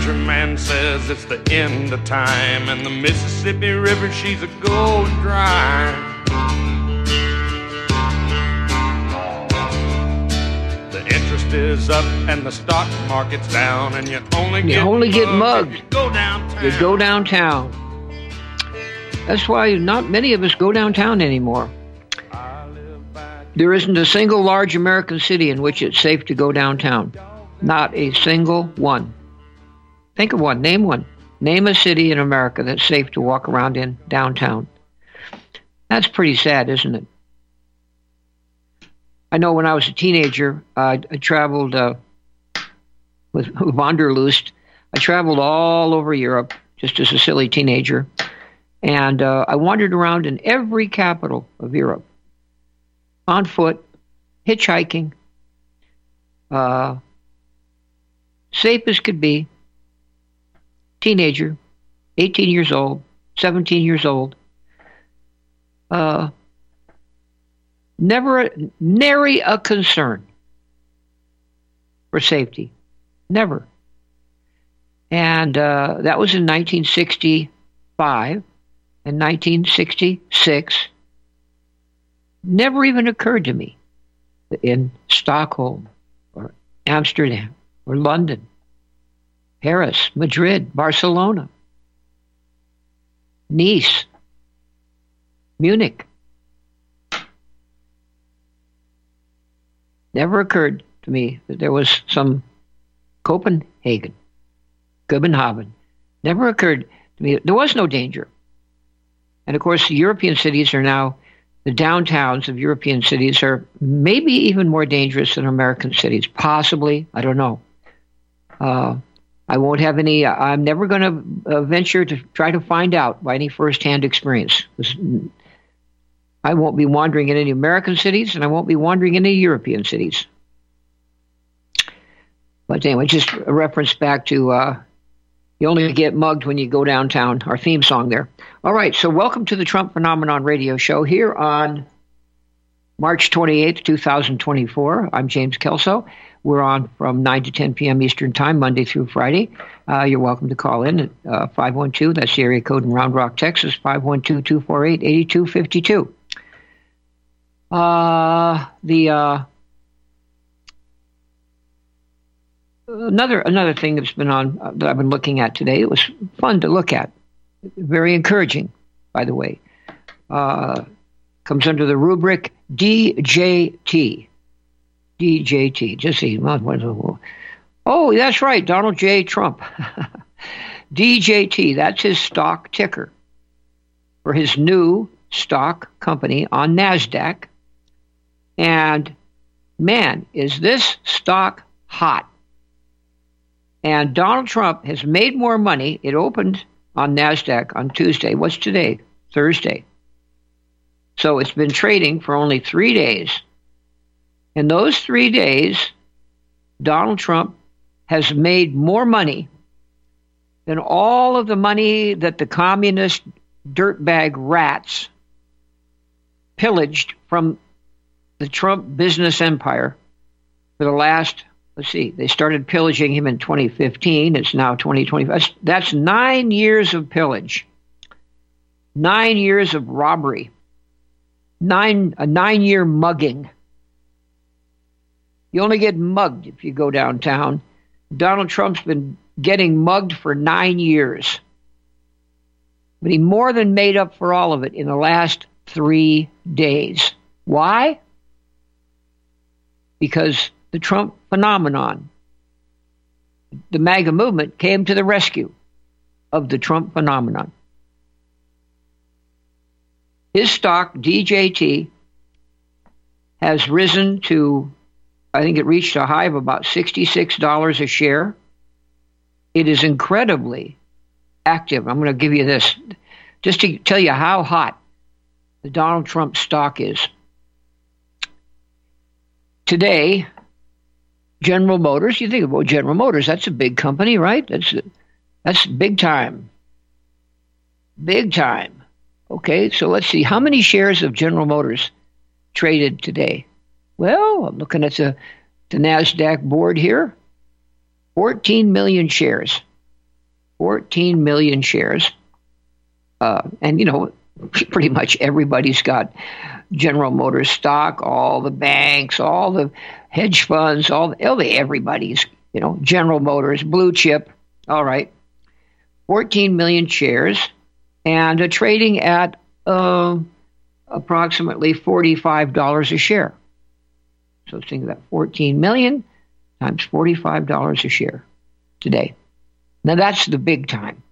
preacher man says it's the end of time, and the Mississippi River, she's a going dry. The interest is up and the stock market's down, and you only get mugged. You go downtown. You go downtown. That's why not many of us go downtown anymore. There isn't a single large American city in which it's safe to go downtown. Not a single one. Think of one. Name one. Name a city in America that's safe to walk around in downtown. That's pretty sad, isn't it? I know when I was a teenager, I traveled with Wanderlust. I traveled all over Europe just as a silly teenager. And I wandered around in every capital of Europe. On foot, hitchhiking, safe as could be, teenager, 18 years old, 17 years old, never nary a concern for safety, never. And that was in 1965 and 1966. Never even occurred to me that in Stockholm or Amsterdam or London, Paris, Madrid, Barcelona, Nice, Munich. Never occurred to me that there was some Copenhagen. Never occurred to me. There was no danger. And of course, the European cities are now, the downtowns of European cities are maybe even more dangerous than American cities. Possibly. I don't know. I won't have any, I'm never going to venture to try to find out by any firsthand experience. I won't be wandering in any American cities, and I won't be wandering in any European cities. But anyway, just a reference back to you only get mugged when you go downtown, our theme song there. All right, so welcome to the Trump Phenomenon radio show here on March 28th, 2024. I'm James Kelso. We're on from 9 to 10 p.m. Eastern Time, Monday through Friday. You're welcome to call in at 512, that's the area code in Round Rock, Texas, 512-248-8252. Another thing that's been on that I've been looking at today. It was fun to look at, very encouraging, by the way. Comes under the rubric DJT. DJT. Just see. Oh, that's right, Donald J. Trump. DJT. That's his stock ticker for his new stock company on NASDAQ. And man, is this stock hot. And Donald Trump has made more money. It opened on NASDAQ on Tuesday. What's today? Thursday. So it's been trading for only 3 days. In those 3 days, Donald Trump has made more money than all of the money that the communist dirtbag rats pillaged from the Trump business empire for the last, let's see, they started pillaging him in 2015. It's now 2025. That's 9 years of pillage, 9 years of robbery, a 9-year mugging. You only get mugged if you go downtown. Donald Trump's been getting mugged for 9 years. But he more than made up for all of it in the last 3 days. Why? Because the Trump phenomenon, the MAGA movement, came to the rescue of the Trump phenomenon. His stock, DJT, has risen to, I think it reached a high of about $66 a share. It is incredibly active. I'm going to give you this just to tell you how hot the Donald Trump stock is. Today, General Motors, you think about General Motors, that's a big company, right? That's big time. Big time. Okay, so let's see. How many shares of General Motors traded today? Well, I'm looking at the NASDAQ board here. 14 million shares. 14 million shares. And, you know, pretty much everybody's got General Motors stock, all the banks, all the hedge funds, everybody's, you know, General Motors, blue chip. All right. 14 million shares and trading at approximately $45 a share. So think of that, 14 million times $45 a share today. Now that's the big time.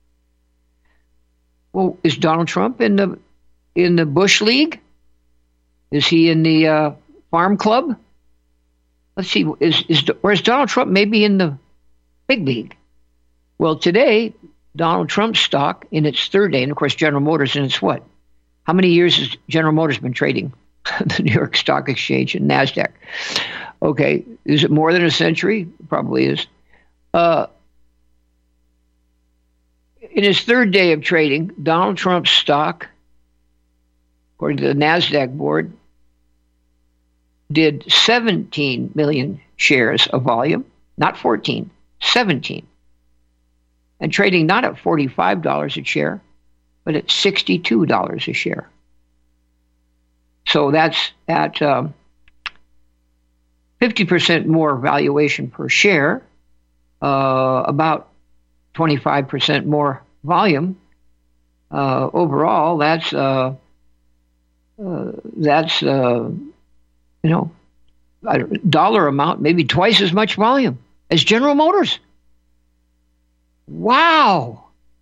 Well, is Donald Trump in the Bush League? Is he in the Farm Club? Let's see. Or is Donald Trump maybe in the big league? Well, today Donald Trump's stock in its third day, and of course General Motors in its what? How many years has General Motors been trading the New York Stock Exchange and NASDAQ? Okay, is it more than a century? Probably is. In his third day of trading, Donald Trump's stock, according to the NASDAQ board, did 17 million shares of volume, not 14, 17. And trading not at $45 a share, but at $62 a share. So that's at 50% more valuation per share, about 25% more volume. Overall, that's dollar amount, maybe twice as much volume as General Motors. Wow.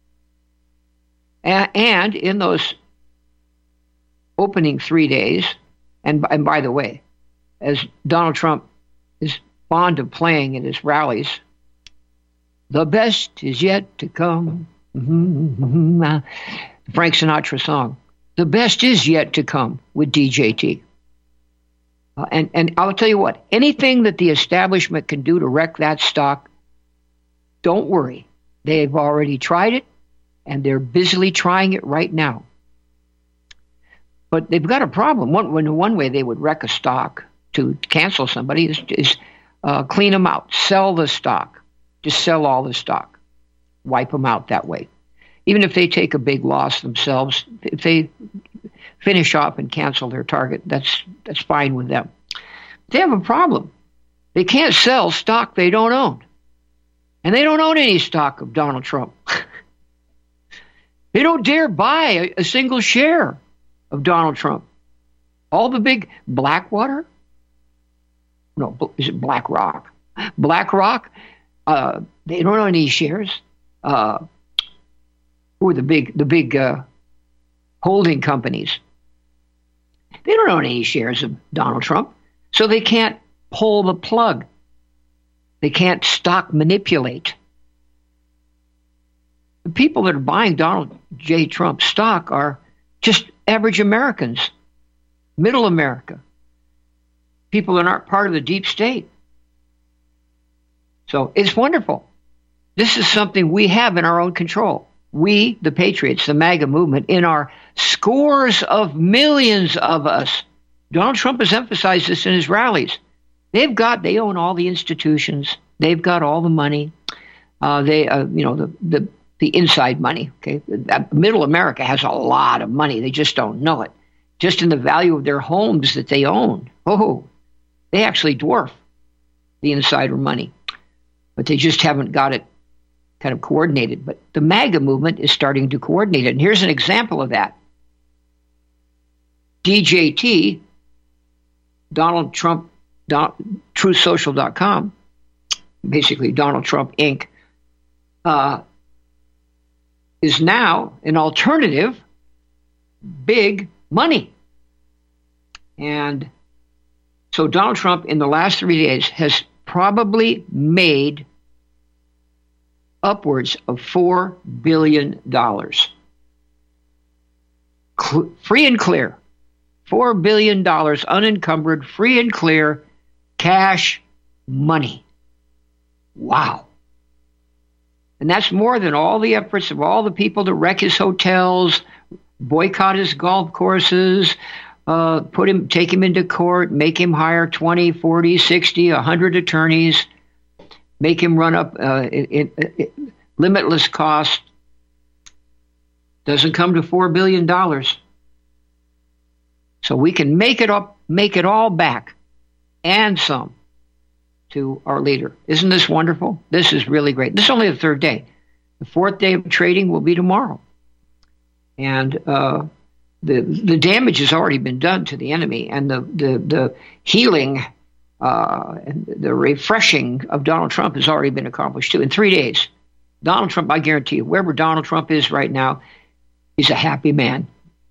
And in those opening 3 days, and by the way, as Donald Trump is fond of playing in his rallies, the best is yet to come. Frank Sinatra song. The best is yet to come with DJT. And I'll tell you what, anything that the establishment can do to wreck that stock, don't worry. They've already tried it, and they're busily trying it right now. But they've got a problem. One way they would wreck a stock to cancel somebody is clean them out, sell the stock, just sell all the stock, wipe them out that way. Even if they take a big loss themselves, if they finish off and cancel their target, that's fine with them. They have a problem. They can't sell stock they don't own. And they don't own any stock of Donald Trump. They don't dare buy a single share of Donald Trump. All the big Blackwater? No, is it BlackRock? BlackRock, they don't own any shares. Who are the big holding companies? They don't own any shares of Donald Trump, so they can't pull the plug. They can't stock manipulate. The people that are buying Donald J. Trump stock are just average Americans, middle America, people that aren't part of the deep state. So it's wonderful. This is something we have in our own control. We, the Patriots, the MAGA movement, in our scores of millions of us. Donald Trump has emphasized this in his rallies. They own all the institutions. They've got all the money. The inside money. Okay, middle America has a lot of money. They just don't know it. Just in the value of their homes that they own. Oh, they actually dwarf the insider money, but they just haven't got it kind of coordinated. But the MAGA movement is starting to coordinate it. And here's an example of that. DJT, Donald Trump, TruthSocial.com, basically Donald Trump Inc., is now an alternative big money. And so Donald Trump in the last 3 days has probably made upwards of $4 billion. Free and clear. $4 billion unencumbered, free and clear, cash money. Wow. And that's more than all the efforts of all the people to wreck his hotels, boycott his golf courses, take him into court, make him hire 20, 40, 60, 100 attorneys, make him run up limitless cost. Doesn't come to $4 billion. So we can make it all back and some to our leader. Isn't this wonderful? This is really great. This is only the third day. The fourth day of trading will be tomorrow. And the damage has already been done to the enemy, and the healing and the refreshing of Donald Trump has already been accomplished too. In 3 days, Donald Trump, I guarantee you, wherever Donald Trump is right now, he's a happy man.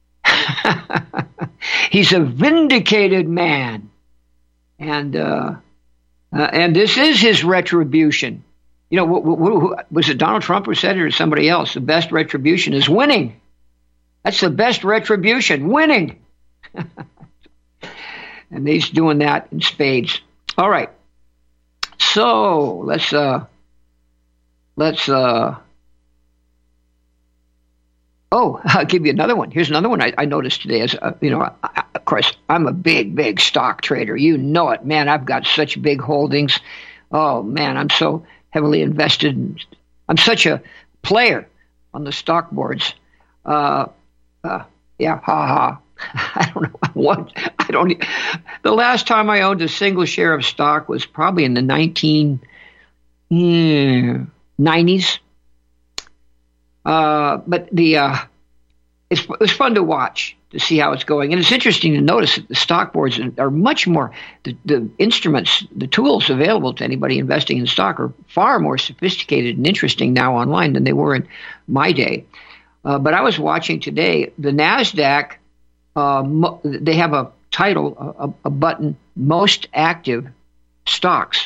He's a vindicated man. And this is his retribution. You know, was it Donald Trump who said it or somebody else? The best retribution is winning. That's the best retribution, winning. And he's doing that in spades. All right. So let's I'll give you another one. Here's another one I noticed today. As of course, I'm a big stock trader. You know it, man. I've got such big holdings. Oh man, I'm so heavily invested. I'm such a player on the stock boards. Yeah, ha. I don't know what. The last time I owned a single share of stock was probably in the 1990s. But it was fun to watch, to see how it's going. And it's interesting to notice that the stock boards are much more, the instruments, the tools available to anybody investing in stock are far more sophisticated and interesting now online than they were in my day. But I was watching today, the NASDAQ, they have a title, a button, most active stocks.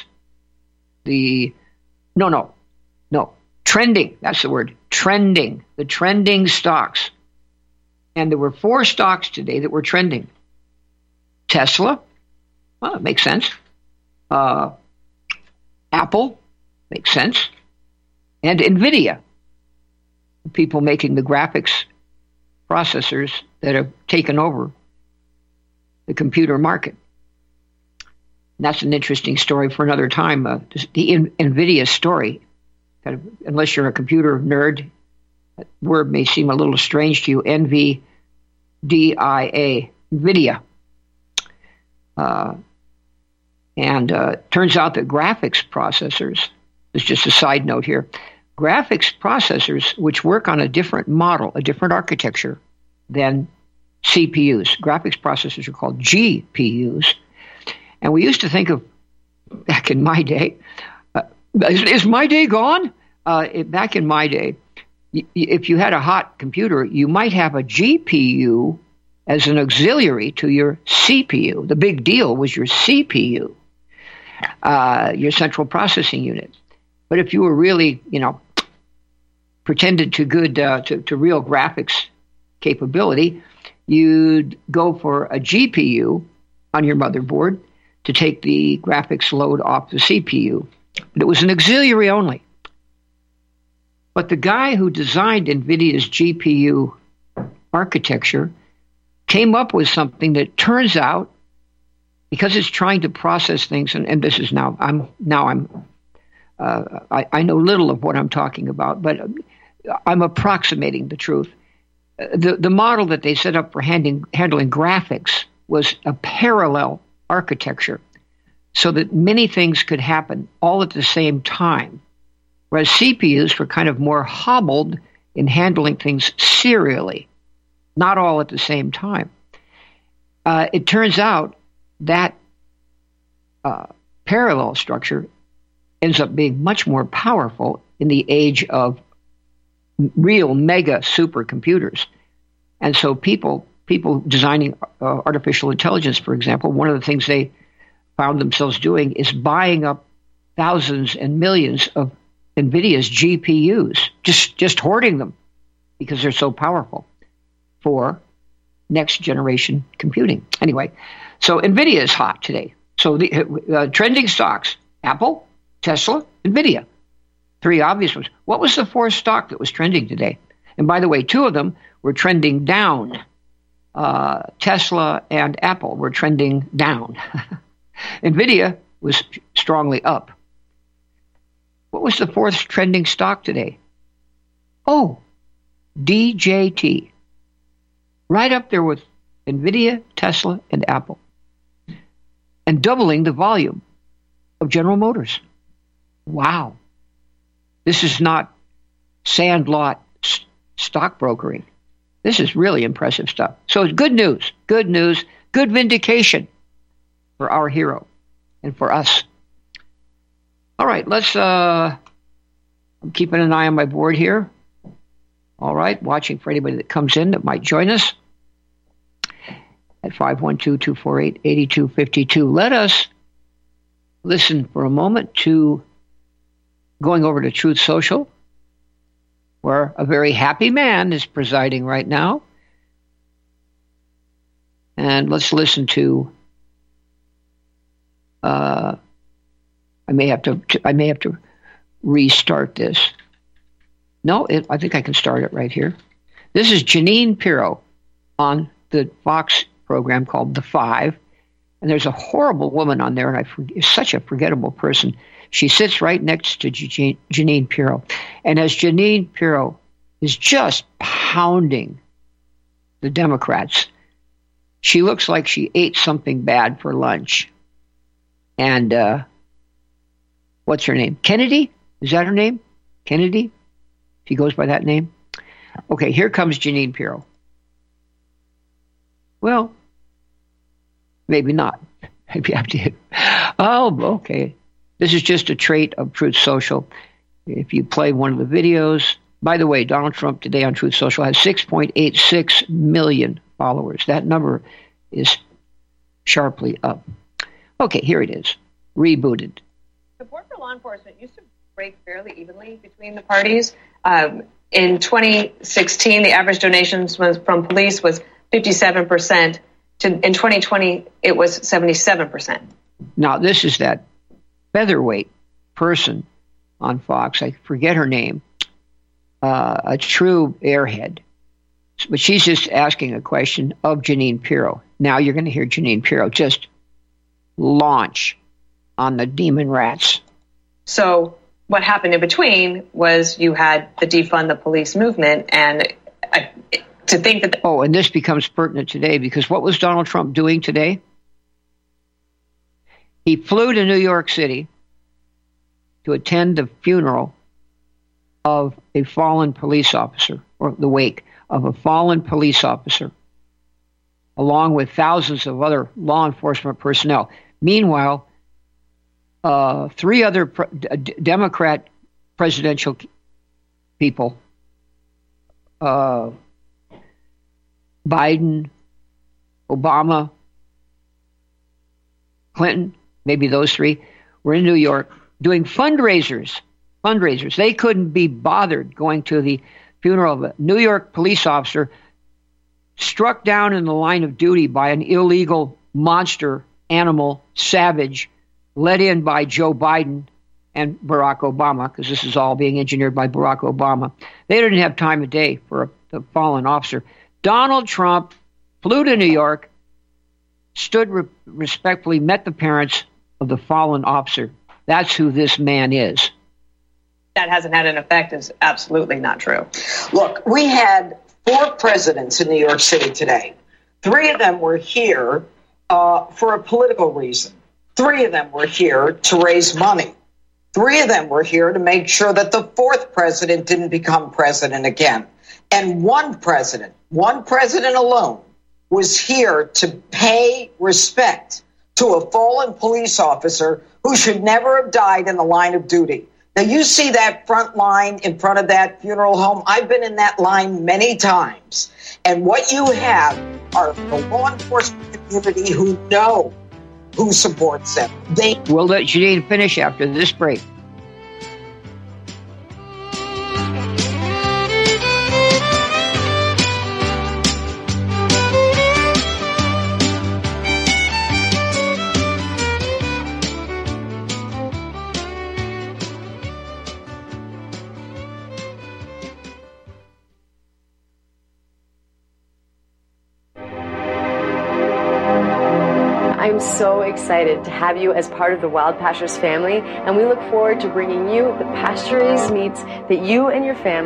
Trending, that's the word, trending, the trending stocks. And there were 4 stocks today that were trending. Tesla, well, it makes sense. Apple, makes sense. And NVIDIA, people making the graphics processors that have taken over the computer market. And that's an interesting story for another time. The NVIDIA story, kind of, unless you're a computer nerd, that word may seem a little strange to you. NVDIA, NVIDIA. And turns out that graphics processors, this is just a side note here, graphics processors, which work on a different model, a different architecture than CPUs. Graphics processors are called GPUs. And we used to think of, back in my day, is my day gone? Back in my day, if you had a hot computer, you might have a GPU as an auxiliary to your CPU. The big deal was your CPU, your central processing unit. But if you were really, pretended to real graphics capability, you'd go for a GPU on your motherboard to take the graphics load off the CPU. But it was an auxiliary only. But the guy who designed NVIDIA's GPU architecture came up with something that turns out, because it's trying to process things, and this is I know little of what I'm talking about, but I'm approximating the truth. The model that they set up for handling graphics was a parallel architecture, so that many things could happen all at the same time, whereas CPUs were kind of more hobbled in handling things serially, not all at the same time. It turns out that parallel structure ends up being much more powerful in the age of real mega supercomputers. And so people designing artificial intelligence, for example, one of the things they found themselves doing is buying up thousands and millions of NVIDIA's GPUs, just hoarding them because they're so powerful for next generation computing. Anyway, so NVIDIA is hot today. So the trending stocks, Apple, Tesla, NVIDIA. 3 obvious ones. What was the 4th stock that was trending today? And by the way, 2 of them were trending down. Tesla and Apple were trending down. NVIDIA was strongly up. What was the 4th trending stock today? Oh, DJT. Right up there with NVIDIA, Tesla, and Apple. And doubling the volume of General Motors. Wow. This is not sandlot stockbrokering. This is really impressive stuff. So it's good news, good vindication for our hero and for us. All right, I'm keeping an eye on my board here. All right, watching for anybody that comes in that might join us at 512-248-8252. Let us listen for a moment to going over to Truth Social, where a very happy man is presiding right now. And let's listen to I may have to restart this. No, I think I can start it right here. This is Jeanine Pirro on the Fox program called The Five. And there's a horrible woman on there, and is such a forgettable person. She sits right next to Jeanine Pirro. And as Jeanine Pirro is just pounding the Democrats, she looks like she ate something bad for lunch. And what's her name? Kennedy? Is that her name? Kennedy? She goes by that name? Okay, here comes Jeanine Pirro. Well, maybe not. Maybe I did. Oh, okay. This is just a trait of Truth Social. If you play one of the videos, by the way, Donald Trump today on Truth Social has 6.86 million followers. That number is sharply up. Okay, here it is. Rebooted. Support for law enforcement used to break fairly evenly between the parties. In 2016, the average donations from police was 57%. In 2020, it was 77%. Now, this is that featherweight person on Fox. I forget her name. A true airhead. But she's just asking a question of Jeanine Pirro. Now you're going to hear Jeanine Pirro just launch on the demon rats. So what happened in between was you had the defund the police movement, and to think that... and this becomes pertinent today, because what was Donald Trump doing today? He flew to New York City to attend the funeral of a fallen police officer, or the wake of a fallen police officer, along with thousands of other law enforcement personnel. Meanwhile, 3 other Democrat presidential people, Biden, Obama, Clinton, maybe those 3, were in New York doing fundraisers. They couldn't be bothered going to the funeral of a New York police officer struck down in the line of duty by an illegal monster animal savage led in by Joe Biden and Barack Obama, because this is all being engineered by Barack Obama. They didn't have time of day for a fallen officer. Donald Trump flew to New York, stood respectfully, met the parents of the fallen officer. That's who this man is. That hasn't had an effect is absolutely not true. Look, we had 4 presidents in New York City today. 3 of them were here for a political reason. 3 of them were here to raise money. 3 of them were here to make sure that the 4th president didn't become president again. And one president alone, was here to pay respect to a fallen police officer who should never have died in the line of duty. Now, you see that front line in front of that funeral home. I've been in that line many times. And what you have are the law enforcement community who know who supports them. We'll let Jeanine finish after this break. I'm so excited to have you as part of the Wild Pastures family, and we look forward to bringing you the pasture-raised meats that you and your family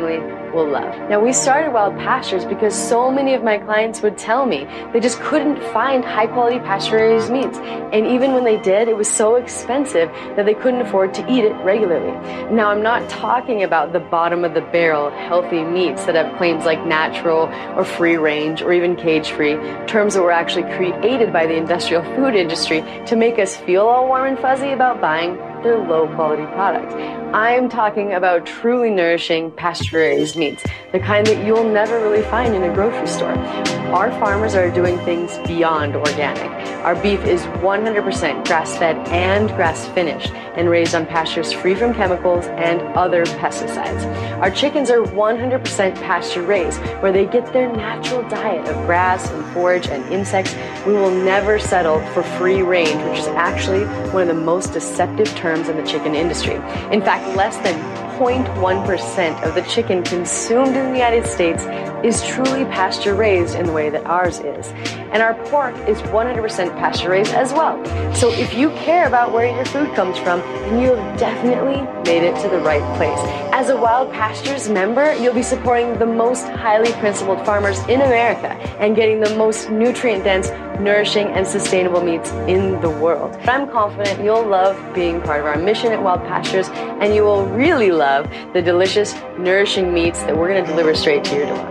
will love. Now, we started Wild Pastures because so many of my clients would tell me they just couldn't find high-quality pasture-raised meats. And even when they did, it was so expensive that they couldn't afford to eat it regularly. Now, I'm not talking about the bottom-of-the-barrel healthy meats that have claims like natural or free-range or even cage-free, terms that were actually created by the industrial food industry to make us feel all warm and fuzzy about buying their low-quality products. I'm talking about truly nourishing pasture-raised meats, the kind that you'll never really find in a grocery store. Our farmers are doing things beyond organic. Our beef is 100% grass-fed and grass-finished and raised on pastures free from chemicals and other pesticides. Our chickens are 100% pasture-raised, where they get their natural diet of grass and forage and insects. We will never settle for free range, which is actually one of the most deceptive terms in the chicken industry. In fact, less than 0.1% of the chicken consumed in the United States is truly pasture-raised in the way that ours is. And our pork is 100% pasture-raised as well. So if you care about where your food comes from, then you have definitely made it to the right place. As a Wild Pastures member, you'll be supporting the most highly principled farmers in America and getting the most nutrient-dense, nourishing, and sustainable meats in the world. I'm confident you'll love being part of our mission at Wild Pastures, and you will really love the delicious, nourishing meats that we're going to deliver straight to your door.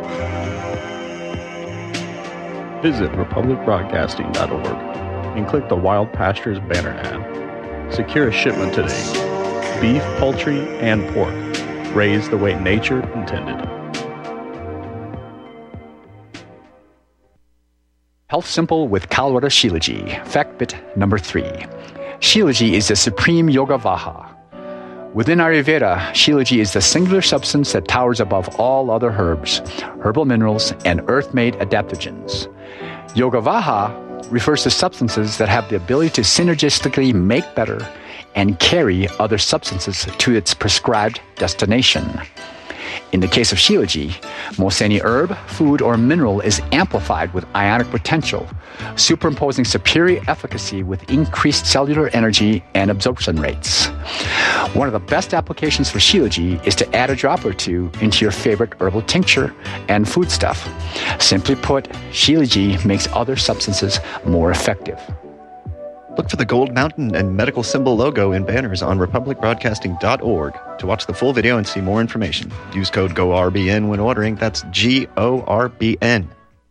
Visit republicbroadcasting.org and click the Wild Pastures banner ad. Secure a shipment today. Beef, poultry, and pork, raised the way nature intended. Health Simple with Kalwara Shilajit. Fact bit number 3. Shilajit is the supreme yoga vaha. Within Ayurveda, Shilajit is the singular substance that towers above all other herbs, herbal minerals, and earth-made adaptogens. Yoga vaha refers to substances that have the ability to synergistically make better and carry other substances to its prescribed destination. In the case of Shilajit, most any herb, food, or mineral is amplified with ionic potential, superimposing superior efficacy with increased cellular energy and absorption rates. One of the best applications for Shilajit is to add a drop or two into your favorite herbal tincture and foodstuff. Simply put, Shilajit makes other substances more effective. Look for the Gold Mountain and medical symbol logo in banners on republicbroadcasting.org to watch the full video and see more information. Use code GORBN when ordering. That's GORBN.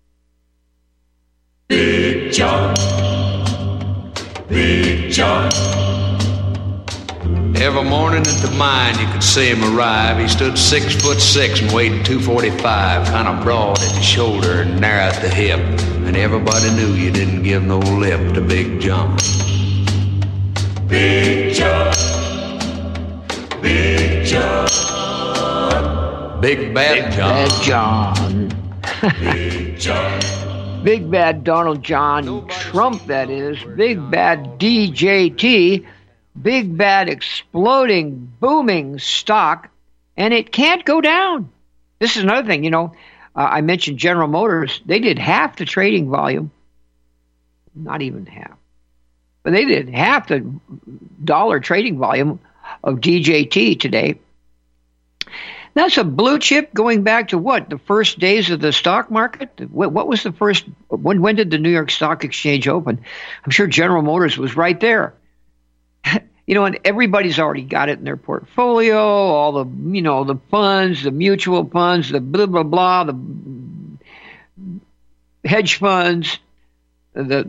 Big John. Big John. Every morning at the mine you could see him arrive. He stood 6'6" and weighed 245, kind of broad at the shoulder and narrow at the hip. And everybody knew you didn't give no lip to Big John. Big John. Big John. Big Bad John. Big John. Big Bad Donald John Trump, that is. Big Bad DJT. Big Bad exploding, booming stock. And it can't go down. This is another thing, I mentioned General Motors. They did half the trading volume. Not even half. But they did half the dollar trading volume of DJT today. That's a blue chip going back to what? The first days of the stock market? What was the first? When did the New York Stock Exchange open? I'm sure General Motors was right there. And everybody's already got it in their portfolio, all the, the funds, the mutual funds, the blah, blah, blah, the hedge funds, the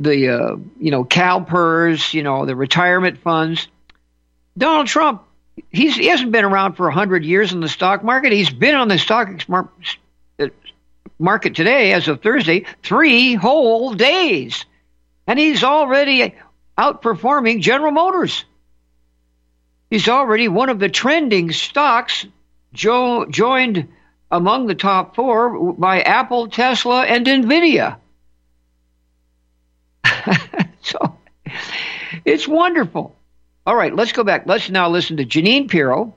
CalPERS, the retirement funds. Donald Trump, he hasn't been around for 100 years in the stock market. He's been on the stock market today, as of Thursday, 3 whole days. And he's already outperforming General Motors. He's already one of the trending stocks, joined among the top 4 by Apple, Tesla, and NVIDIA. So it's wonderful. All right, let's go back. Let's now listen to Jeanine Pirro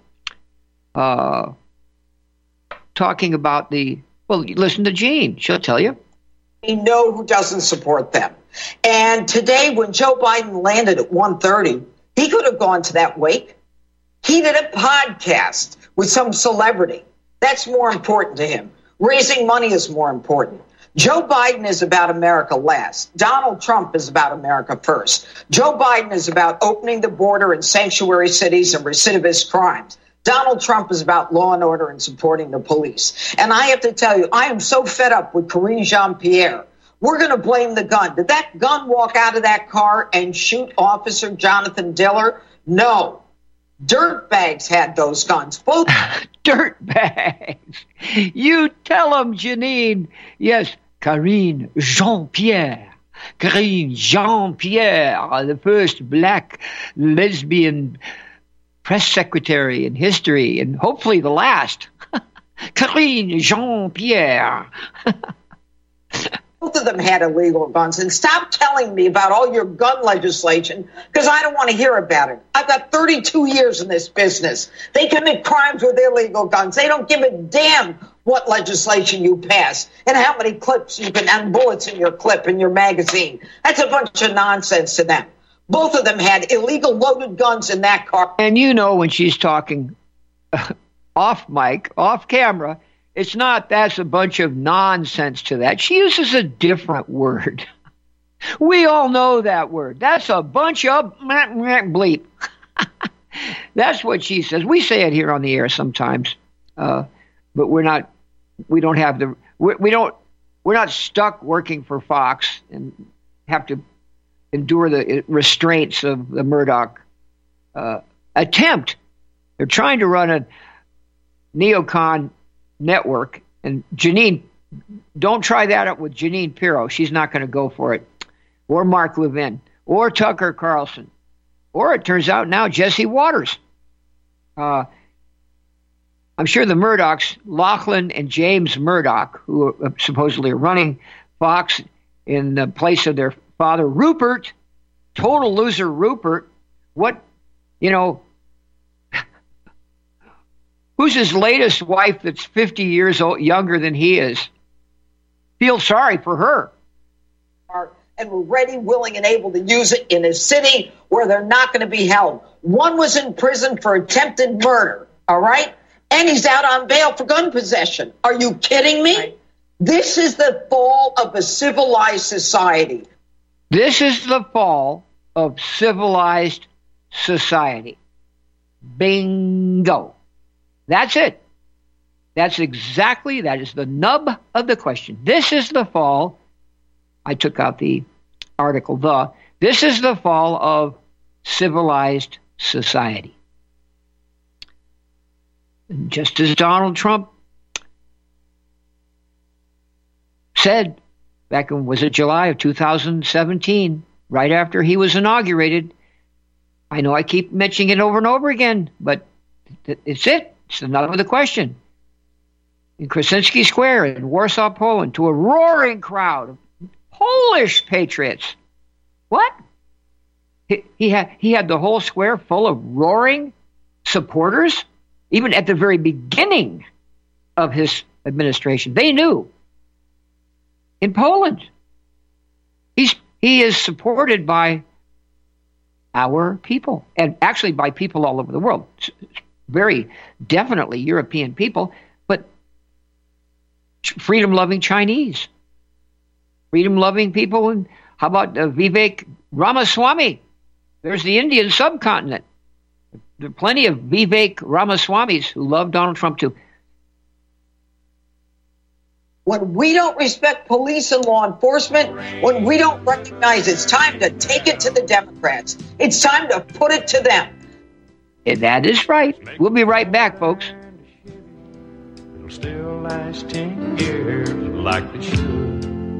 talking about listen to Jean. She'll tell you. We know who doesn't support them. And today, when Joe Biden landed at 1:30, he could have gone to that wake. He did a podcast with some celebrity. That's more important to him. Raising money is more important. Joe Biden is about America last. Donald Trump is about America first. Joe Biden is about opening the border in sanctuary cities and recidivist crimes. Donald Trump is about law and order and supporting the police. And I have to tell you, I am so fed up with Karine Jean-Pierre. We're going to blame the gun. Did that gun walk out of that car and shoot Officer Jonathan Diller? No. Dirtbags had those guns. Both Dirtbags. You tell them, Janine. Yes, Karine Jean-Pierre. Karine Jean-Pierre, the first black lesbian press secretary in history, and hopefully the last. Karine Jean-Pierre. Both of them had illegal guns. And stop telling me about all your gun legislation, because I don't want to hear about it. I've got 32 years in this business. They commit crimes with illegal guns. They don't give a damn what legislation you pass and how many clips you can, and bullets in your clip in your magazine. That's a bunch of nonsense to them. Both of them had illegal loaded guns in that car. And you know when she's talking off mic, off camera, it's not that's a bunch of nonsense to that. She uses a different word. We all know that word. That's a bunch of bleep. That's what she says. We say it here on the air sometimes, but we're not stuck working for Fox and have to endure the restraints of the Murdoch attempt. They're trying to run a neocon network, and Janine, don't try that out with Janine Pirro. She's not going to go for it, or Mark Levin, or Tucker Carlson, or it turns out now Jesse Waters. I'm sure the Murdochs, Lachlan and James Murdoch, who supposedly are running Fox in the place of their father Rupert, total loser Rupert. Who's his latest wife that's 50 years old, younger than he is? Feel sorry for her. And we're ready, willing, and able to use it in a city where they're not going to be held. One was in prison for attempted murder, all right? And he's out on bail for gun possession. Are you kidding me? Right. This is the fall of a civilized society. This is the fall of civilized society. Bingo. That's it. That is the nub of the question. This is the fall. I took out the article, this is the fall of civilized society. And just as Donald Trump said back in, was it July of 2017, right after he was inaugurated, I know I keep mentioning it over and over again, but it's it. It's the nub of the question. In Krasinski Square in Warsaw, Poland, to a roaring crowd of Polish patriots. What? He had the whole square full of roaring supporters, even at the very beginning of his administration. They knew. In Poland, he is supported by our people, and actually by people all over the world. Very definitely European people, but freedom-loving Chinese, freedom-loving people. And how about Vivek Ramaswamy? There's the Indian subcontinent. There are plenty of Vivek Ramaswamys who love Donald Trump too. When we don't respect police and law enforcement, when we don't recognize it's time to take it to the Democrats, it's time to put it to them. Yeah, that is right. We'll be right back, folks. It'll still last 10 years like it should.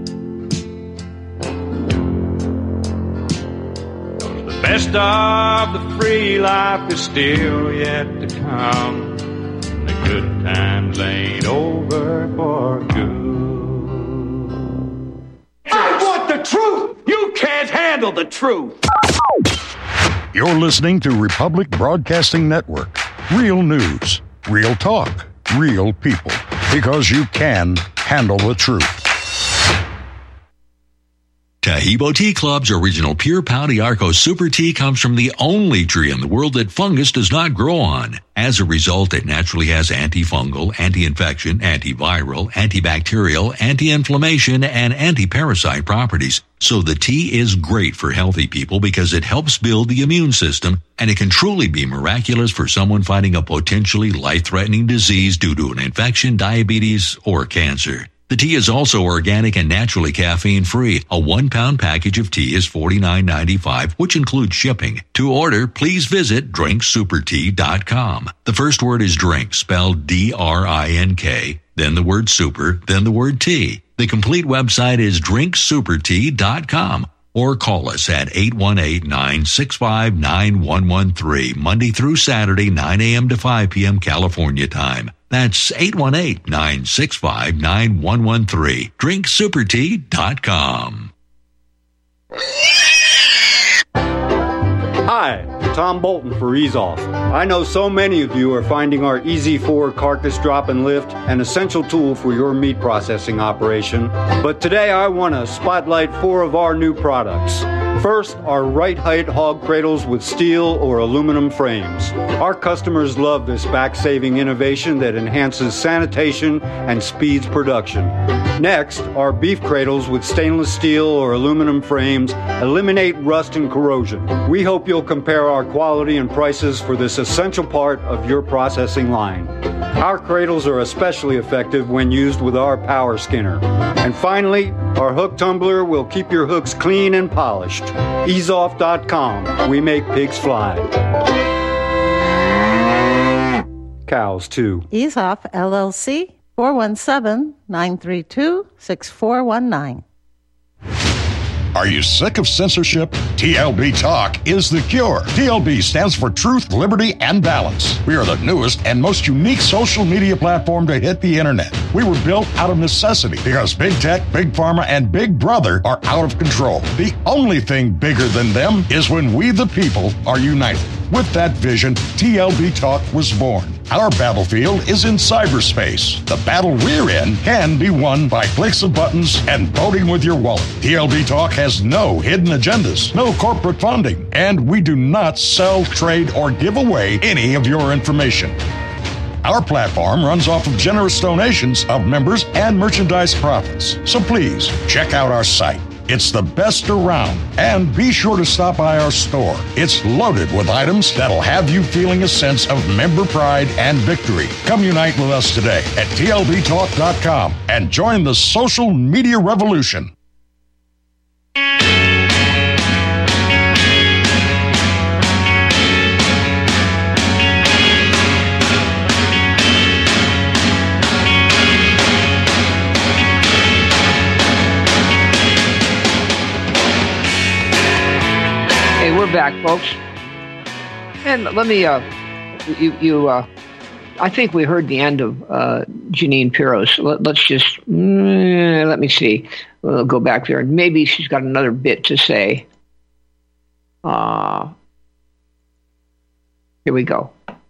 'Cause the best of the free life is still yet to come. The good times ain't over for good. I want the truth! You can't handle the truth! You're listening to Republic Broadcasting Network. Real news, real talk, real people. Because you can handle the truth. Tahibo Tea Club's original pure Pau d'Arco Super Tea comes from the only tree in the world that fungus does not grow on. As a result, it naturally has antifungal, anti-infection, antiviral, antibacterial, anti-inflammation, and anti-parasite properties. So the tea is great for healthy people because it helps build the immune system, and it can truly be miraculous for someone fighting a potentially life-threatening disease due to an infection, diabetes, or cancer. The tea is also organic and naturally caffeine-free. A 1-pound package of tea is $49.95, which includes shipping. To order, please visit drinksupertea.com. The first word is drink, spelled D-R-I-N-K, then the word super, then the word tea. The complete website is drinksupertea.com. Or call us at 818-965-9113, Monday through Saturday, 9 a.m. to 5 p.m. California time. That's 818-965-9113. drinksupertea.com. Hi, Tom Bolton for Ease Off. I know so many of you are finding our Easy 4 carcass drop and lift an essential tool for your meat processing operation. But today I want to spotlight 4 of our new products. First, our right height hog cradles with steel or aluminum frames. Our customers love this back-saving innovation that enhances sanitation and speeds production. Next, our beef cradles with stainless steel or aluminum frames eliminate rust and corrosion. We hope you'll compare our quality and prices for this essential part of your processing line. Our cradles are especially effective when used with our power skinner. And finally, our hook tumbler will keep your hooks clean and polished. EaseOff.com. We make pigs fly. Cows, too. Ease Off, LLC, 417-932-6419. Are you sick of censorship? TLB Talk is the cure. TLB stands for Truth, Liberty, and Balance. We are the newest and most unique social media platform to hit the internet. We were built out of necessity because big tech, big pharma, and big brother are out of control. The only thing bigger than them is when we the people are united. With that vision, TLB Talk was born. Our battlefield is in cyberspace. The battle we're in can be won by clicks of buttons and voting with your wallet. TLB Talk has no hidden agendas, no corporate funding, and we do not sell, trade, or give away any of your information. Our platform runs off of generous donations of members and merchandise profits. So please, check out our site. It's the best around. And be sure to stop by our store. It's loaded with items that'll have you feeling a sense of member pride and victory. Come unite with us today at TLBTalk.com and join the social media revolution. We're back, folks, and let me. I think we heard the end of Jeanine Pirro's. Let's just let me see. We'll go back there, and maybe she's got another bit to say. Here we go.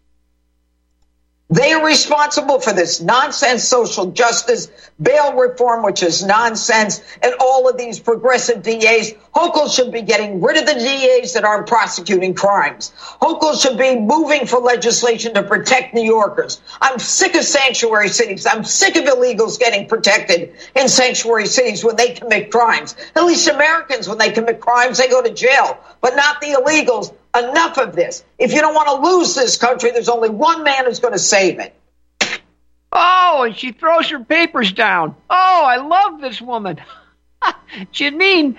They are responsible for this nonsense social justice, bail reform, which is nonsense, and all of these progressive DAs. Hochul should be getting rid of the DAs that aren't prosecuting crimes. Hochul should be moving for legislation to protect New Yorkers. I'm sick of sanctuary cities. I'm sick of illegals getting protected in sanctuary cities when they commit crimes. At least Americans, when they commit crimes, they go to jail, but not the illegals. Enough of this. If you don't want to lose this country, there's only one man who's going to save it. Oh, and she throws her papers down. Oh, I love this woman. Jeanine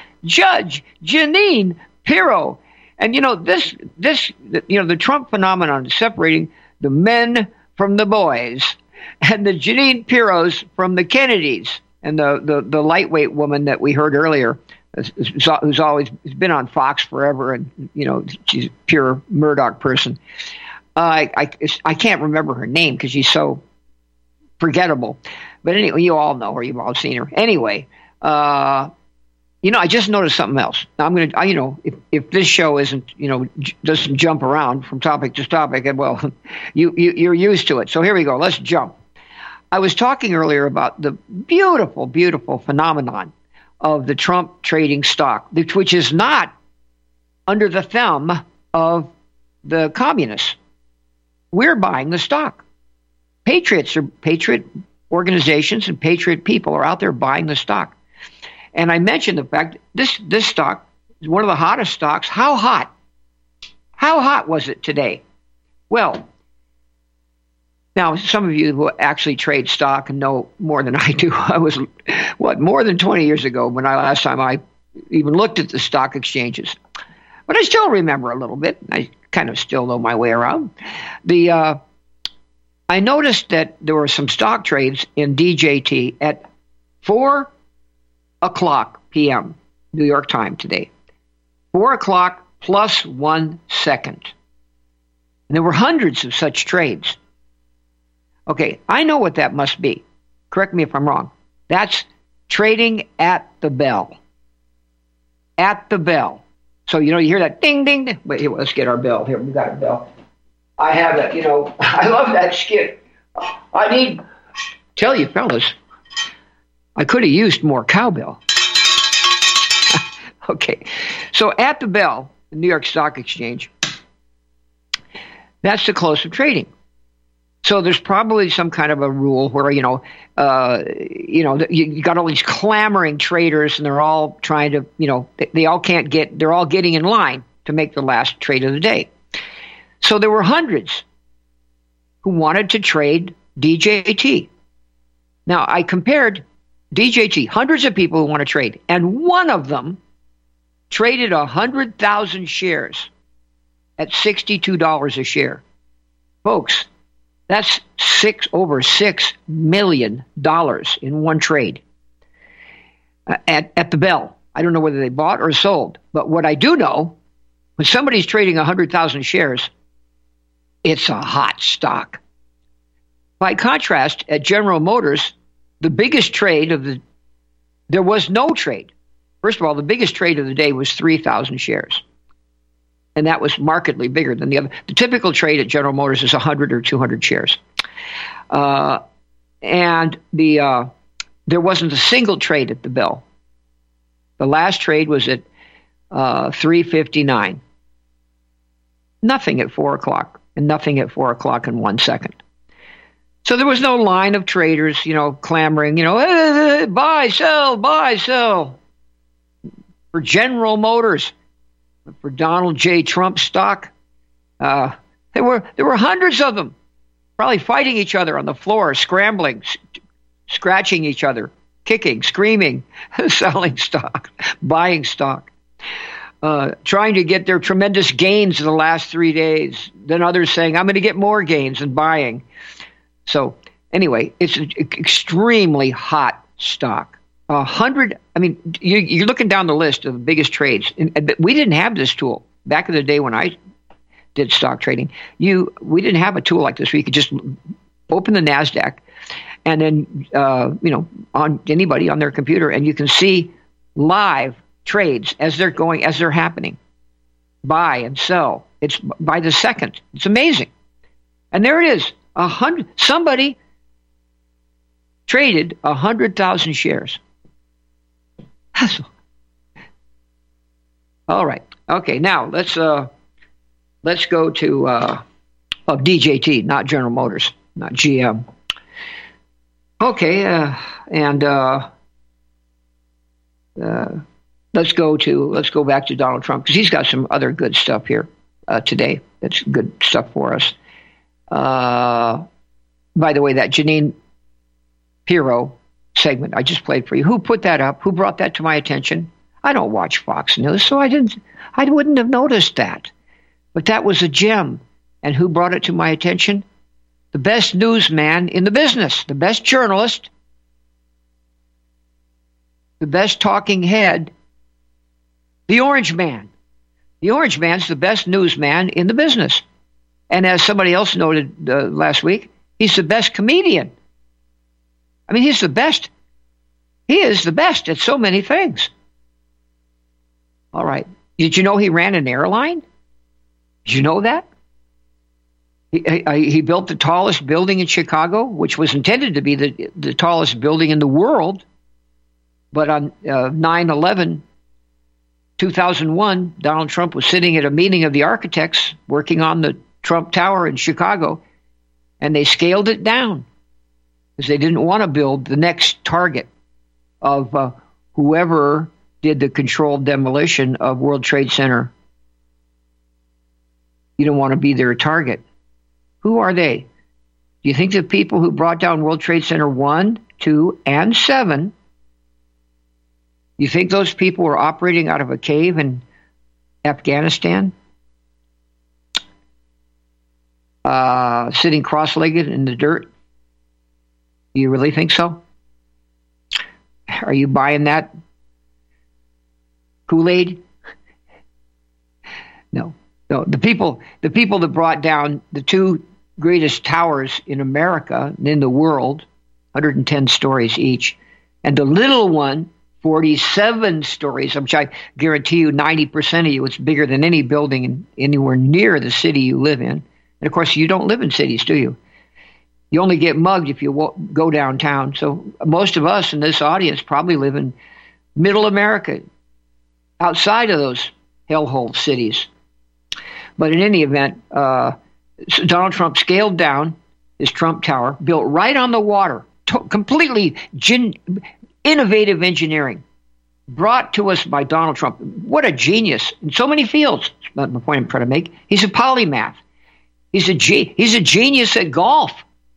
Pirro. And the Trump phenomenon is separating the men from the boys, and the Jeanine Pirros from the Kennedys, and the lightweight woman that we heard earlier, who's always been on Fox forever, and she's a pure Murdoch person. I can't remember her name because she's so forgettable. But anyway, you all know her. You've all seen her. Anyway, I just noticed something else. Now I'm gonna, if this show doesn't jump around from topic to topic, well, you're used to it. So here we go. Let's jump. I was talking earlier about the beautiful, beautiful phenomenon of the Trump trading stock, which is not under the thumb of the communists. We're buying the stock. Patriot organizations and patriot people are out there buying the stock. And I mentioned the fact this stock is one of the hottest stocks. How hot? How hot was it today? Well, now some of you who actually trade stock and know more than I do. I was, more than 20 years ago when last time I even looked at the stock exchanges. But I still remember a little bit. I kind of still know my way around. I noticed that there were some stock trades in DJT at 4 o'clock p.m. New York time today. 4 o'clock plus 1 second. And there were hundreds of such trades. Okay, I know what that must be. Correct me if I'm wrong. That's trading at the bell. At the bell. So, you hear that ding, ding, ding. Wait, here, let's get our bell. Here, we got a bell. I have it, I love that skit. Tell you fellas, I could have used more cowbell. Okay, so at the bell, the New York Stock Exchange, that's the close of trading. So there's probably some kind of a rule where, you got all these clamoring traders and they're all trying to, they're all getting in line to make the last trade of the day. So there were hundreds who wanted to trade DJT. Now, I compared DJT, hundreds of people who want to trade, and one of them traded 100,000 shares at $62 a share. Folks, that's over $6 million in one trade at the bell. I don't know whether they bought or sold, but what I do know, when somebody's trading 100,000 shares, it's a hot stock. By contrast, at General Motors, the biggest trade there was no trade. First of all, the biggest trade of the day was 3,000 shares. And that was markedly bigger than the other. The typical trade at General Motors is 100 or 200 shares. And there wasn't a single trade at the bell. The last trade was at 3:59. Nothing at 4 o'clock. And nothing at 4 o'clock in 1 second. So there was no line of traders, clamoring, buy, sell. For General Motors, for Donald J. Trump stock, there were hundreds of them, probably fighting each other on the floor, scrambling, scratching each other, kicking, screaming, selling stock, buying stock. Trying to get their tremendous gains in the last 3 days. Then others saying, I'm going to get more gains and buying. So anyway, it's an extremely hot stock. 100, you're looking down the list of the biggest trades. We didn't have this tool. Back in the day when I did stock trading, we didn't have a tool like this where you could just open the NASDAQ and then, on anybody on their computer, and you can see live trades as they're happening. Buy and sell. It's by the second. It's amazing. And there it is. Somebody traded 100,000 shares. All right. Okay. Now let's go to DJT, not General Motors, not GM. Okay. Let's go back to Donald Trump because he's got some other good stuff here today. That's good stuff for us. By the way, that Jeanine Pirro segment I just played for you. Who put that up? Who brought that to my attention? I don't watch Fox News, so I wouldn't have noticed that. But that was a gem. And who brought it to my attention? The best newsman in the business, the best journalist, the best talking head, the Orange Man. The Orange Man's the best newsman in the business. And as somebody else noted last week, he's the best comedian. He's the best. He is the best at so many things. All right. Did you know he ran an airline? Did you know that? He built the tallest building in Chicago, which was intended to be the tallest building in the world. But on 9/11, 2001, Donald Trump was sitting at a meeting of the architects working on the Trump Tower in Chicago, and they scaled it down because they didn't want to build the next target of whoever did the controlled demolition of World Trade Center. You don't want to be their target. Who are they? Do you think the people who brought down World Trade Center 1, 2, and 7, you think those people were operating out of a cave in Afghanistan? Sitting cross-legged in the dirt? Do you really think so? Are you buying that Kool-Aid? No. The people that brought down the two greatest towers in America and in the world, 110 stories each, and the little one, 47 stories, which I guarantee you 90% of you, it's bigger than any building anywhere near the city you live in. And of course, you don't live in cities, do you? You only get mugged if you go downtown. So most of us in this audience probably live in middle America, outside of those hellhole cities. But in any event, Donald Trump scaled down his Trump Tower, built right on the water, completely innovative engineering, brought to us by Donald Trump. What a genius in so many fields. That's the point I'm trying to make. He's a polymath. He's a genius at golf.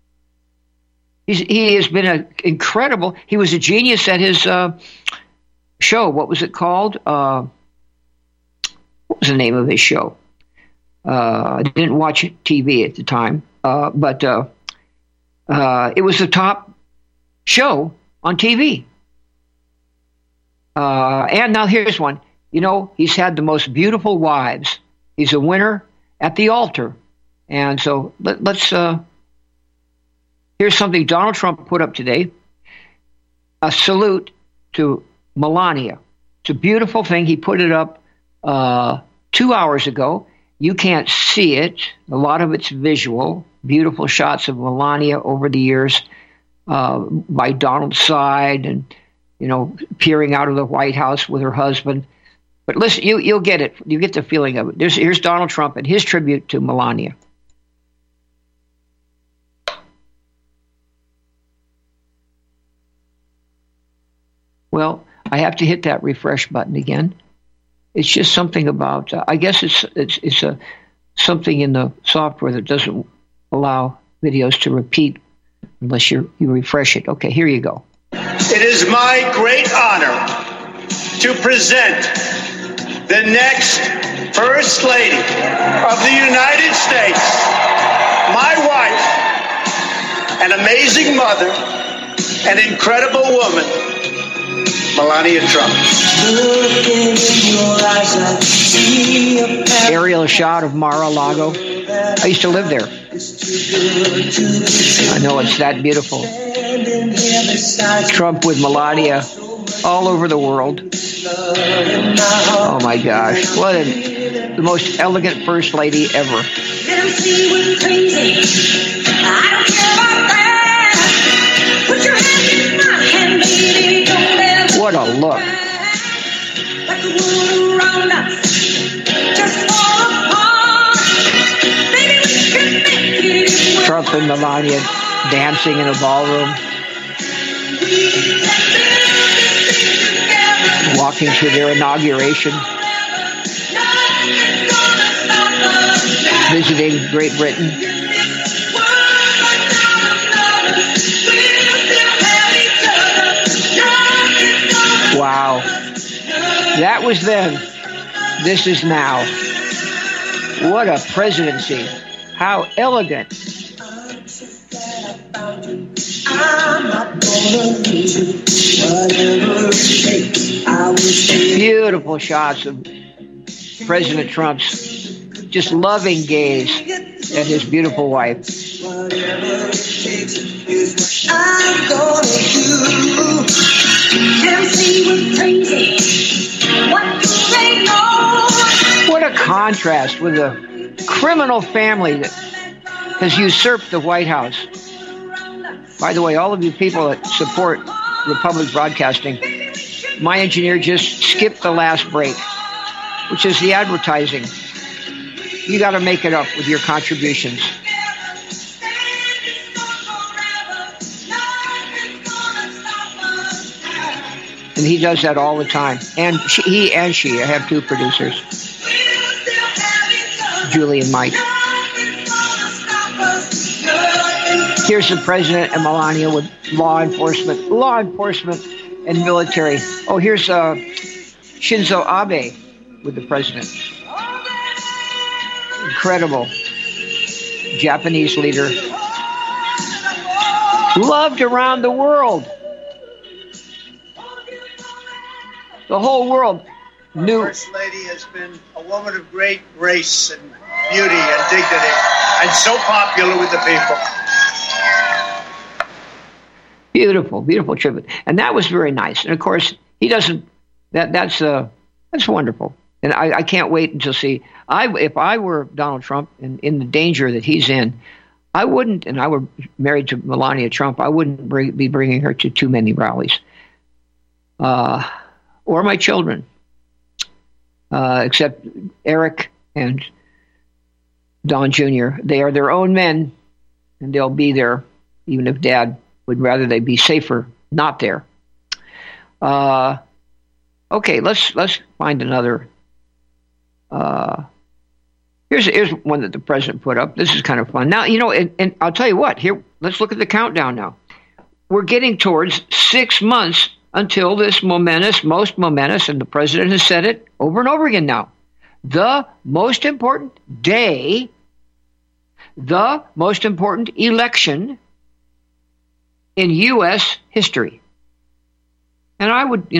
He has been incredible. He was a genius at his show. What was it called? What was the name of his show? I didn't watch TV at the time, but it was the top show on TV. And now here's one. You know, he's had the most beautiful wives. He's a winner at the altar. And so let's here's something Donald Trump put up today. A salute to Melania. It's a beautiful thing. He put it up 2 hours ago. You can't see it. A lot of it's visual. Beautiful shots of Melania over the years by Donald's side and, you know, peering out of the White House with her husband. But listen, you'll get it. You get the feeling of it. Here's Donald Trump and his tribute to Melania. Well, I have to hit that refresh button again. It's just something about, I guess it's something in the software that doesn't allow videos to repeat unless you refresh it. Okay, here you go. It is my great honor to present the next First Lady of the United States, my wife, an amazing mother, an incredible woman, Melania Trump. Aerial shot of Mar-a-Lago. I used to live there. I know it's that beautiful. Trump with Melania all over the world. Oh my gosh. What the most elegant first lady ever. What a look. Trump and Melania dancing in a ballroom. Walking to their inauguration. Visiting Great Britain. Wow. That was then. This is now. What a presidency. How elegant. Beautiful shots of President Trump's just loving gaze at his beautiful wife. What a contrast with a criminal family that has usurped the White House. By the way, all of you people that support Republic Broadcasting, my engineer just skipped the last break, which is the advertising. You got to make it up with your contributions. And he does that all the time. And she, I have two producers, Julie and Mike. Here's the president and Melania with law enforcement and military. Oh, here's Shinzo Abe with the president. Incredible Japanese leader. Loved around the world. The whole world knew. First Lady has been a woman of great grace and beauty and dignity, and so popular with the people. Beautiful, beautiful tribute, and that was very nice. And of course, he doesn't. That's wonderful, and I can't wait until see. If I were Donald Trump and in the danger that he's in, I wouldn't. And I were married to Melania Trump, I wouldn't be bringing her to too many rallies. Or my children, except Eric and Don Jr. They are their own men, and they'll be there, even if Dad would rather they be safer not there. Okay, let's find another. Here's one that the president put up. This is kind of fun. Now, and I'll tell you what. Here, let's look at the countdown now. We're getting towards 6 months until this most momentous, and the president has said it over and over again now, the most important day, the most important election in U.S. history. And I would,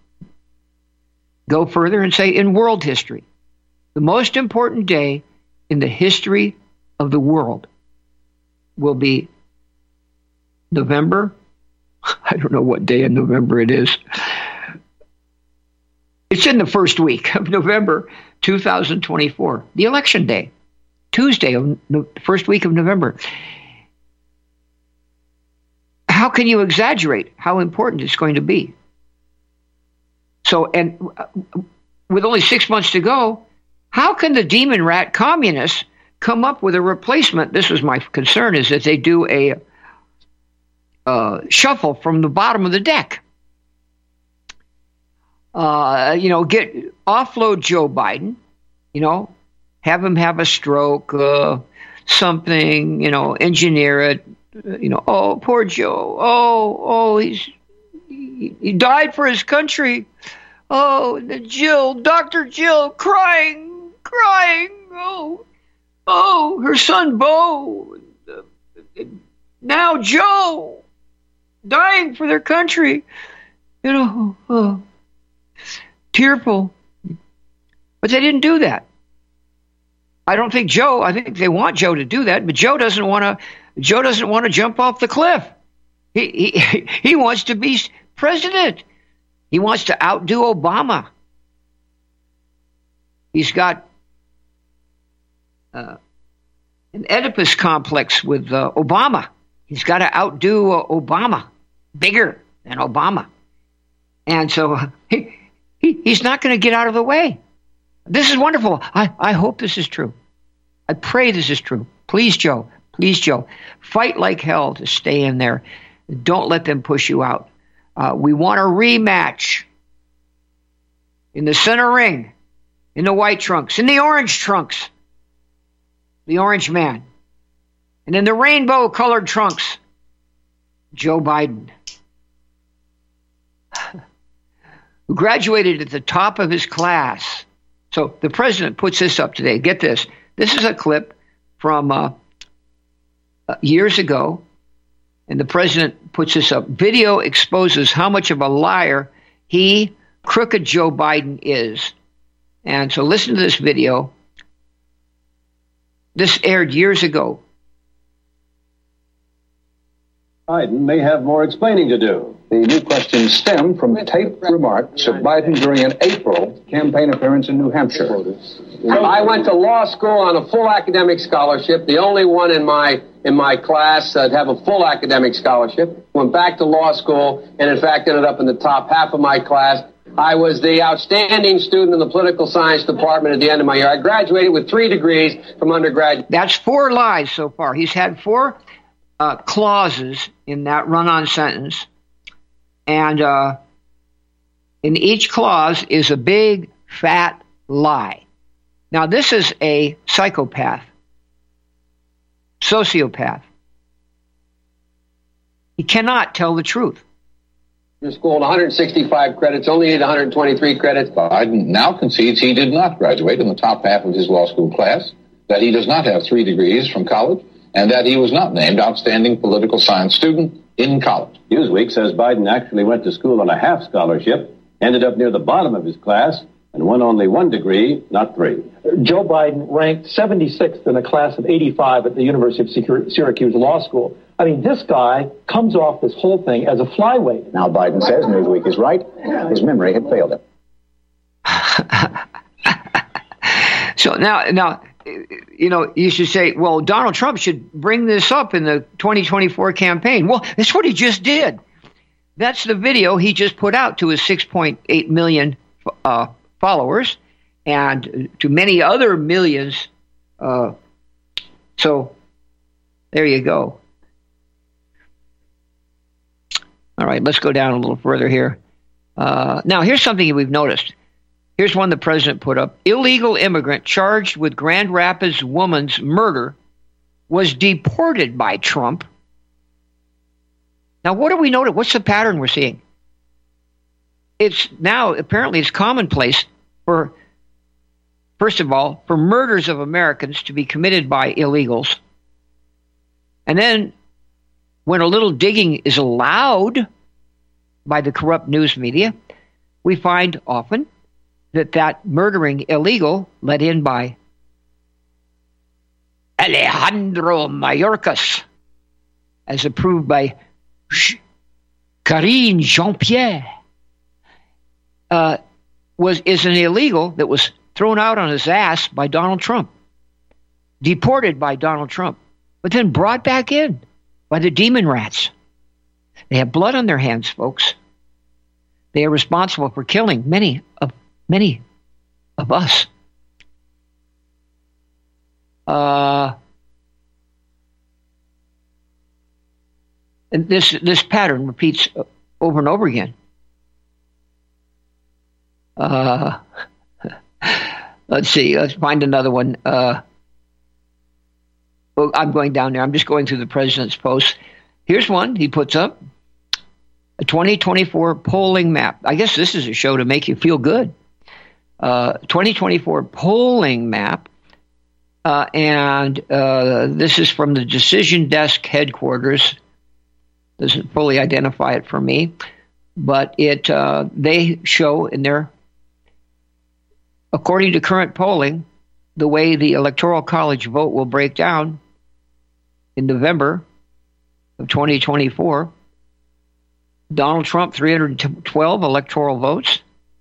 go further and say in world history. The most important day in the history of the world will be November. I don't know what day in November it is. It's in the first week of November 2024, the election day, Tuesday of the first week of November. How can you exaggerate how important it's going to be? So, and with only 6 months to go, how can the demon rat communists come up with a replacement? This was my concern, is that they do a shuffle from the bottom of the deck. Offload Joe Biden, have him have a stroke, something, engineer it, oh, poor Joe. He died for his country. Oh, Dr. Jill crying. Oh, her son Bo. Now Joe. Dying for their country, tearful. But they didn't do that. I think they want Joe to do that, but Joe doesn't want to jump off the cliff. He wants to be president. He wants to outdo Obama. He's got an Oedipus complex with Obama. He's got to outdo Obama, bigger than Obama. And so he's not going to get out of the way. This is wonderful. I hope this is true. I pray this is true. Please, Joe. Fight like hell to stay in there. Don't let them push you out. We want a rematch in the center ring, in the white trunks, in the orange trunks, the orange man. And in the rainbow-colored trunks, Joe Biden, who graduated at the top of his class. So the president puts this up today. Get this. This is a clip from years ago, and the president puts this up. Video exposes how much of a liar crooked Joe Biden is. And so listen to this video. This aired years ago. Biden may have more explaining to do. The new questions stem from taped remarks of Biden during an April campaign appearance in New Hampshire. I went to law school on a full academic scholarship, the only one in my class that have a full academic scholarship. Went back to law school and, in fact, ended up in the top half of my class. I was the outstanding student in the political science department at the end of my year. I graduated with 3 degrees from undergraduate. That's 4 lies so far. He's had 4 clauses in that run-on sentence. And in each clause is a big, fat lie. Now, this is a psychopath, sociopath. He cannot tell the truth. School 165 credits, only need 123 credits. Biden now concedes he did not graduate in the top half of his law school class, that he does not have 3 degrees from college, and that he was not named outstanding political science student in college. Newsweek says Biden actually went to school on a half scholarship, ended up near the bottom of his class, and won only 1 degree, not 3. Joe Biden ranked 76th in a class of 85 at the University of Syracuse Law School. I mean, this guy comes off this whole thing as a flyweight. Now Biden says Newsweek is right. His memory had failed him. So now, you know, you should say, well, Donald Trump should bring this up in the 2024 campaign. Well, that's what he just did. That's the video he just put out to his 6.8 million followers and to many other millions. So there you go. All right, let's go down a little further here. Now, here's something we've noticed. Here's one the president put up. Illegal immigrant charged with Grand Rapids woman's murder was deported by Trump. Now, what do we notice? What's the pattern we're seeing? It's now, apparently, it's commonplace for, first of all, for murders of Americans to be committed by illegals. And then, when a little digging is allowed by the corrupt news media, we find often that murdering illegal led in by Alejandro Mayorkas, as approved by Karine Jean-Pierre, is an illegal that was thrown out on his ass by Donald Trump, deported by Donald Trump, but then brought back in by the demon rats. They have blood on their hands, folks. They are responsible for killing many of us. And this pattern repeats over and over again. Let's see. Let's find another one. Well, I'm going down there. I'm just going through the president's posts. Here's one he puts up. A 2024 polling map. I guess this is a show to make you feel good. 2024 polling map. And this is from the Decision Desk headquarters. Doesn't fully identify it for me. But they show in their, according to current polling, the way the Electoral College vote will break down in November of 2024. Donald Trump, 312 electoral votes.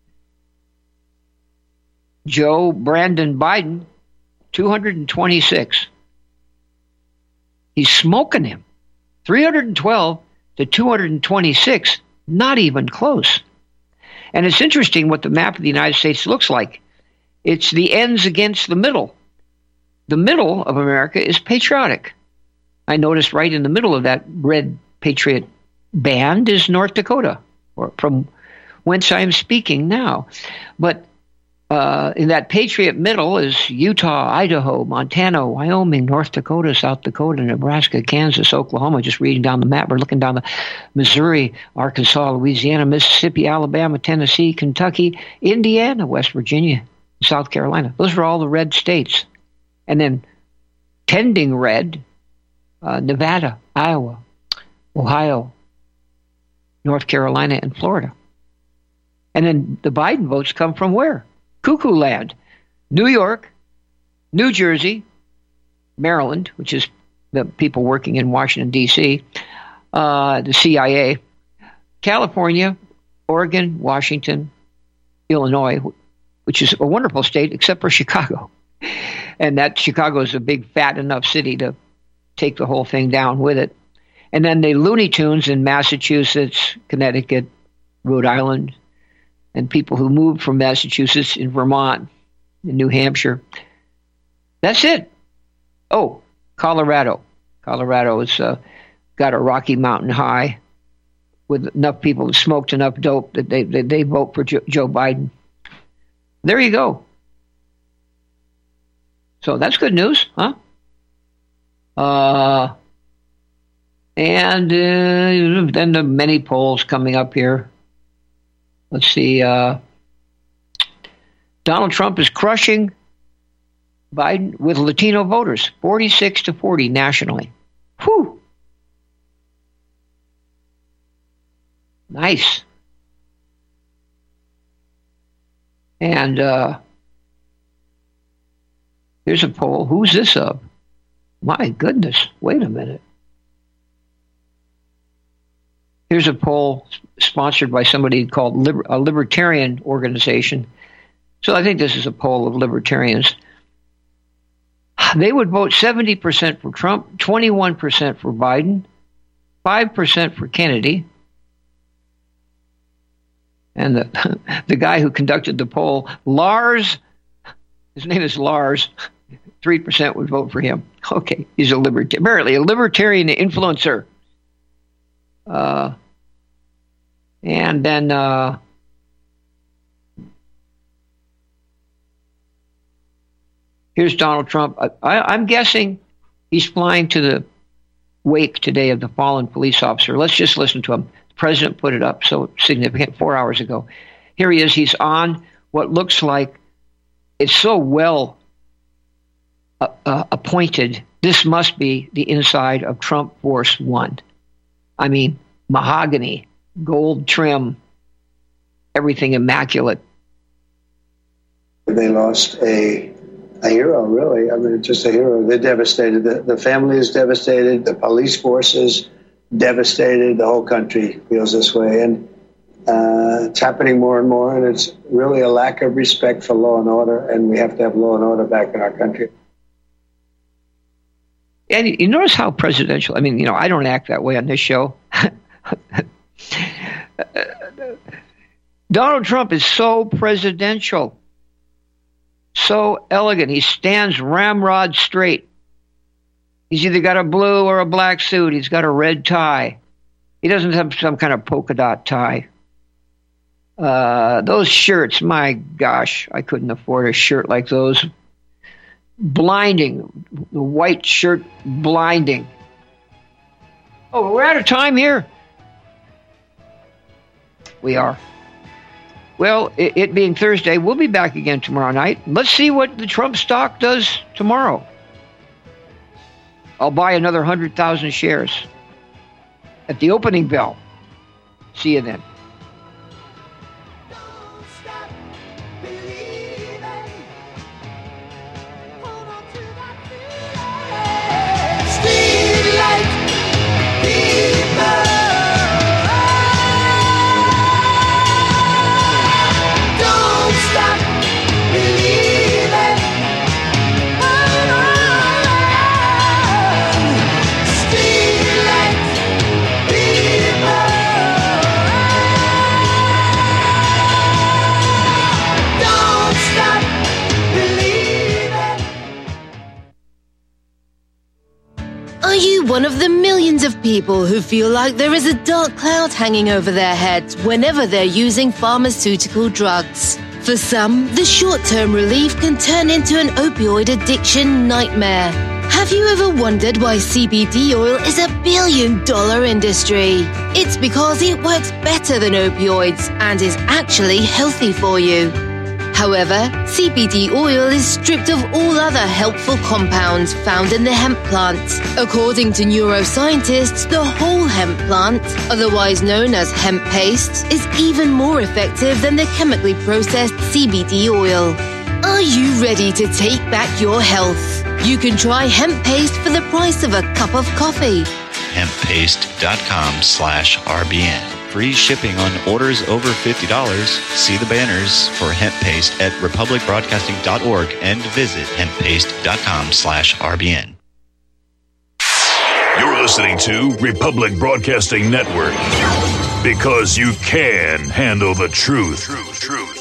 Joe Brandon Biden, 226. He's smoking him. 312 to 226, not even close. And it's interesting what the map of the United States looks like. It's the ends against the middle. The middle of America is patriotic. I noticed right in the middle of that red patriot band is North Dakota, or from whence I am speaking now. But in that patriot middle is Utah, Idaho, Montana, Wyoming, North Dakota, South Dakota, Nebraska, Kansas, Oklahoma. Just reading down the map, we're looking down the Missouri, Arkansas, Louisiana, Mississippi, Alabama, Tennessee, Kentucky, Indiana, West Virginia, South Carolina. Those are all the red states. And then tending red, Nevada, Iowa, Ohio, North Carolina, and Florida. And then the Biden votes come from where? Cuckoo land. New York, New Jersey, Maryland, which is the people working in Washington, D.C., the CIA, California, Oregon, Washington, Illinois, which is a wonderful state except for Chicago. And that Chicago is a big, fat enough city to take the whole thing down with it. And then the Looney Tunes in Massachusetts, Connecticut, Rhode Island, and people who moved from Massachusetts in Vermont, in New Hampshire. That's it. Oh, Colorado. Colorado's got a Rocky Mountain High with enough people that smoked enough dope that they vote for Joe Biden. There you go. So that's good news, huh? And then the many polls coming up here. Let's see. Donald Trump is crushing Biden with Latino voters, 46-40 nationally. Whew. Nice. And here's a poll. Who's this of? My goodness. Wait a minute. Here's a poll sponsored by somebody called a libertarian organization. So I think this is a poll of libertarians. They would vote 70% for Trump, 21% for Biden, 5% for Kennedy. And the guy who conducted the poll, Lars, his name is Lars, 3% would vote for him. Okay, he's apparently a libertarian influencer. And then here's Donald Trump. I'm guessing he's flying to the wake today of the fallen police officer. Let's just listen to him. The president put it up, so significant, 4 hours ago. Here he is. He's on what looks like it's so well appointed. This must be the inside of Trump Force One. I mean, mahogany, gold trim, everything immaculate. They lost a hero, really. I mean, just a hero. They're devastated. The family is devastated. The police force is devastated. The whole country feels this way. And it's happening more and more. And it's really a lack of respect for law and order. And we have to have law and order back in our country. And you notice how presidential, I mean, I don't act that way on this show. Donald Trump is so presidential, so elegant. He stands ramrod straight. He's either got a blue or a black suit. He's got a red tie. He doesn't have some kind of polka dot tie. Those shirts, my gosh, I couldn't afford a shirt like those. Blinding. The white shirt, blinding. Oh, we're out of time here. We are. Well, it being Thursday, we'll be back again tomorrow night. Let's see what the Trump stock does tomorrow. I'll buy another 100,000 shares at the opening bell. See you then. One of the millions of people who feel like there is a dark cloud hanging over their heads whenever they're using pharmaceutical drugs. For some, the short-term relief can turn into an opioid addiction nightmare. Have you ever wondered why CBD oil is a billion-dollar industry? It's because it works better than opioids and is actually healthy for you. However, CBD oil is stripped of all other helpful compounds found in the hemp plant. According to neuroscientists, the whole hemp plant, otherwise known as hemp paste, is even more effective than the chemically processed CBD oil. Are you ready to take back your health? You can try hemp paste for the price of a cup of coffee. Hemppaste.com/RBN. Free shipping on orders over $50. See the banners for hemp paste at republicbroadcasting.org and visit hemppaste.com/RBN. You're listening to Republic Broadcasting Network. Because you can handle the truth.